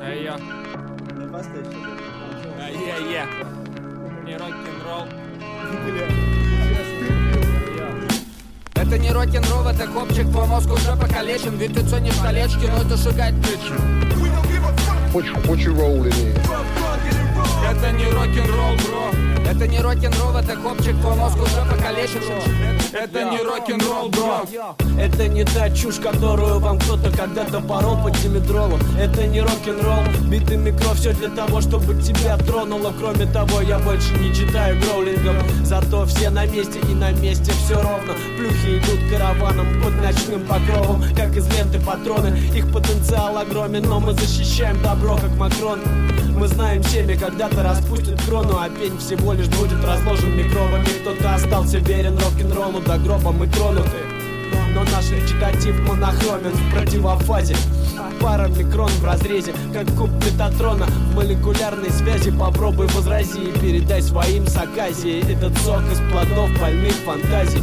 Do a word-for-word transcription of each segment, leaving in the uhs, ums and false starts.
Эй-я. Эй-я-я. Не рок-н-ролл. Это не рок-н-ролл, это копчик, твой мозг уже покалечен. Ведь ты ценишь колечки, но это шагать причин. Это не рок-н-ролл, бро. Это не рок-н-ролл, это копчик, твой мозг уже покалечен. Это не рок-н-ролл, бро. Это не та чушь, которую вам кто-то когда-то порол под димедролом. Это не рок-н-ролл, биты микро, все для того, чтобы тебя тронуло. Кроме того, я больше не читаю гроулингом. Зато все на месте и на месте все ровно. Плюхи идут караваном под ночным покровом, как из ленты патроны. Их потенциал огромен, но мы защищаем добро, как Макрон. Мы знаем, семя когда-то распустит крону, а пень всего лишь будет разложен микробами. Кто-то остался верен рок-н-роллу до гроба, мы тронуты. Но наш речитатив монохромен в противофазе. Пара микрон в разрезе, как куб Метатрона. В молекулярной связи попробуй возрази и передай своим с Аказией этот сок из плодов больных фантазий.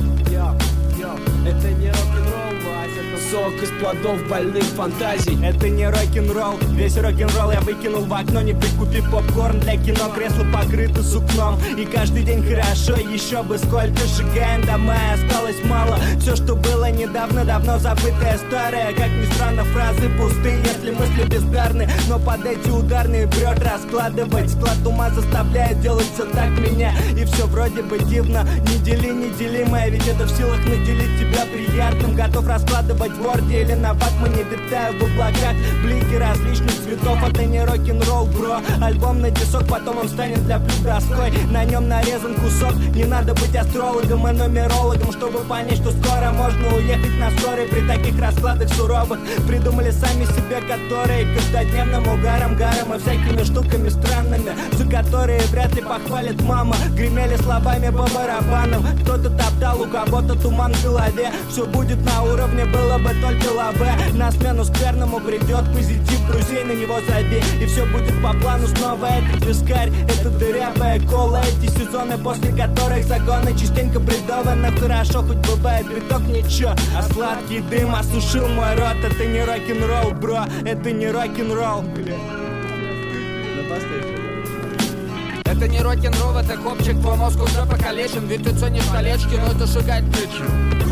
Это не рок-н-ролл, сок из плодов больных фантазий. Это не рок-н-ролл, весь рок-н-ролл я выкинул в окно, не прикупив попкорн для кино. Кресла покрыты сукном, и каждый день хорошо, еще бы сколько. Сжигаем дома, осталось мало. Все, что было недавно, давно забытая старая. Как ни странно, фразы пустые, если мысли бездарны. Но под эти ударные бред раскладывать. Склад ума заставляет делать все так меня. И все вроде бы дивно, не дели неделимое. Ведь это в силах наделить тебя приятным. Готов раскладывать в ворде или на ватмане, витаю в облаках. Блики различных цветов, это не рок-н-ролл, бро. Альбом на дисок, потом он станет для плюс доской. На нем нарезан кусок, не надо быть астрологом и нумерологом, чтобы понять, что скоро можно уехать на скорой. При таких раскладах суровых придумали сами себе, которые каждодневным угаром, гаром и всякими штуками странными, за которые вряд ли похвалит мама. Гремели словами по барабанам, кто-то топтал, у кого-то туман в голове. Все будет на уровне, было бы только лаве. На смену скверному придет позитив, друзей на него зови, и все будет по плану снова. Этот вискарь, это дырявая кола, эти сезоны, после которых законы частенько бредованы. Хорошо, хоть бывает биток, ничего, а сладкий дым осушил мой рот. Это не рок-н-ролл, бро, это не рок-н-ролл. Это не рок-н-ролл, это копчик, твой мозг уже покалечен. Ведь ты ценишь колечки, но это шагать причин.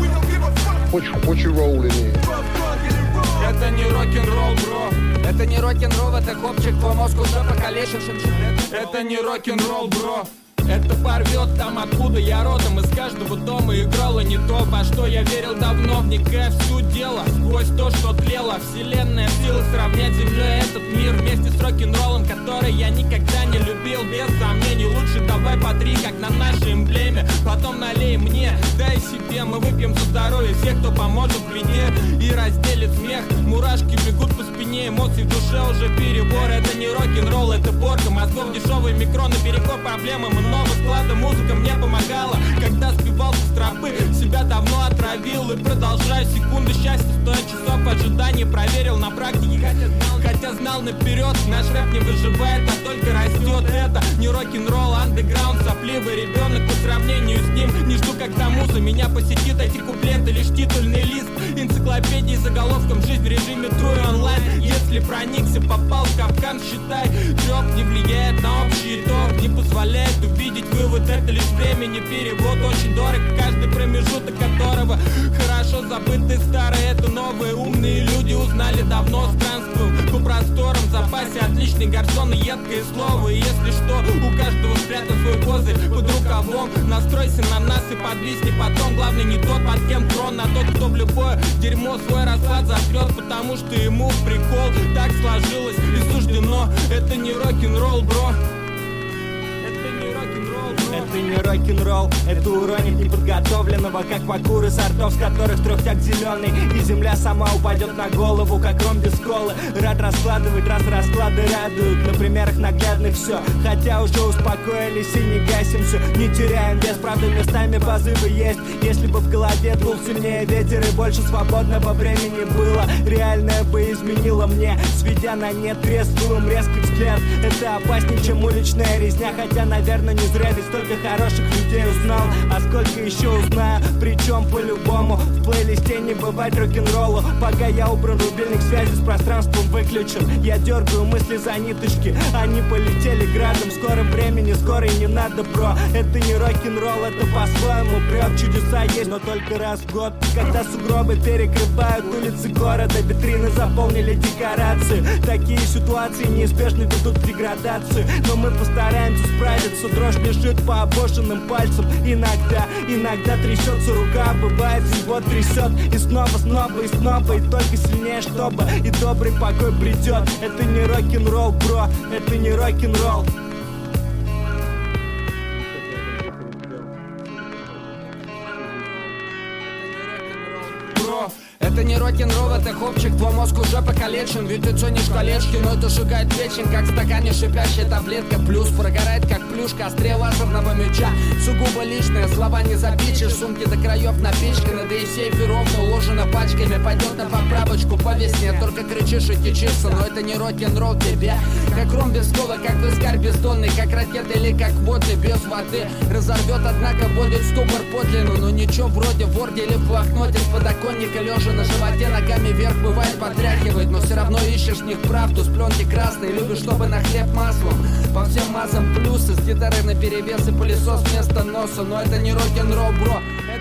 Это не рок-н-ролл, бро. Это не рок-н-ролл, это копчик, твой мозг уже покалечен. Это не рок-н-ролл, бро. Это порвет там, откуда я родом. Из каждого дома играло не то, во что я верил давно, вникая в суть дела. Сквозь то, что тлело, вселенная в силах сравнять землей этот мир вместе с рок-н-роллом, который я никогда не любил. Без сомнений, лучше давай по три, как на нашей эмблеме. Потом налей мне, дай себе, мы выпьем за здоровье всех, кто поможет в беде и разделит смех. Мурашки бегут по спине, эмоций в душе уже перебор. Это не рок-н-ролл, это порка мозгов, дешевый микрон наперекор проблемам. Много склада музыка мне помогала, когда сбивался с тропы. Себя давно отравил и продолжаю. Секунды счастья, сто часов ожидания проверил на практике, хотя знал, хотя знал наперед. Наш рэп не выживает, а только растет. Это не рок-н-ролл, андеграунд, сопливый ребенок. По сравнению с ним не жду, когда муза меня посетит. Эти куплеты лишь титульный лист энциклопедии заголовком «Жизнь в режиме true онлайн». Если проникся, попал в капкан, считай. Трёп не влияет на общий итог, не позволяет увидеть вывод. Это лишь времени перевод, очень дорог каждый промежуток которого хорошо забытый старый. Это новые умные люди узнали давно. Странствуем по просторам, в запасе отличный гарсон и едкое слово. И если что, у каждого спрятан свой козырь под рукавом. Настройся на нас и подвисни потом. Главное не тот, под кем трон, а тот, кто в любое дерьмо свой расклад затрет, потому что ему прикол так сложилось и суждено. Это не рок-н-ролл, бро. Это не рок-н-ролл, это уронит неподготовленного, как покуры сортов, с которых трехтяк зеленый. И земля сама упадет на голову, как ром без колы. Рад раскладывать, раз расклады радуют. На примерах наглядных все, хотя уже успокоились и не гасим все. Не теряем вес, правда местами позывы есть. Если бы в голове дул сильнее ветер и больше свободного времени было, реальное бы изменило мне, сведя на нет крест, дулом резкий взгляд. Это опаснее, чем уличная резня, хотя, наверное, не зря, ведь столько хороших людей узнал, а сколько еще узнаю, причем по-любому. В плейлисте не бывает рок-н-ролла, пока я убран рубильник связи с пространством выключен. Я дергаю мысли за ниточки, они полетели градом. В скором времени, скоро и не надо, бро. Это не рок-н-ролл, это по-своему прет. Чудеса есть, но только раз в год. Когда сугробы перекрывают улицы города, витрины заполнили декорации. Такие ситуации неизбежно ведут к деградации, но мы постараемся справиться. Дрожь бежит по обожженным пальцам. Иногда, иногда трясется рука, бывает всего трясет. И снова, снова, и снова, и только сильнее, чтобы и добрый покой придет. Это не рок-н-ролл, бро, это не рок-н-ролл. Это не рок-н-ролл, это хопчик, твой мозг уже покалечен. Ведь ты ценишь колечки, но это сжигает печень, как в стакане шипящая таблетка. Плюс прогорает, как плюшка острее лазерного меча. Сугубо личные слова не запичешь, сумки до краев напичканы, да и в сейфе ровно уложено пачками. Пойдет на поправочку по весне, только кричишь и кичишься. Но это не рок-н-ролл тебе, как ром без кола, как вискарь бездонный, как ракета или как водный без воды. Разорвет, однако будет ступор подлинный. Но ничего вроде в ворде или в блокноте с подоконника лежа на животе, ногами вверх бывает потряхивает, но все равно ищешь в них правду. С пленки красной любишь, чтобы на хлеб маслом. По всем массам плюсы, с гитарой наперевес и пылесос вместо носа. Но это не рок-н-ролл, бро.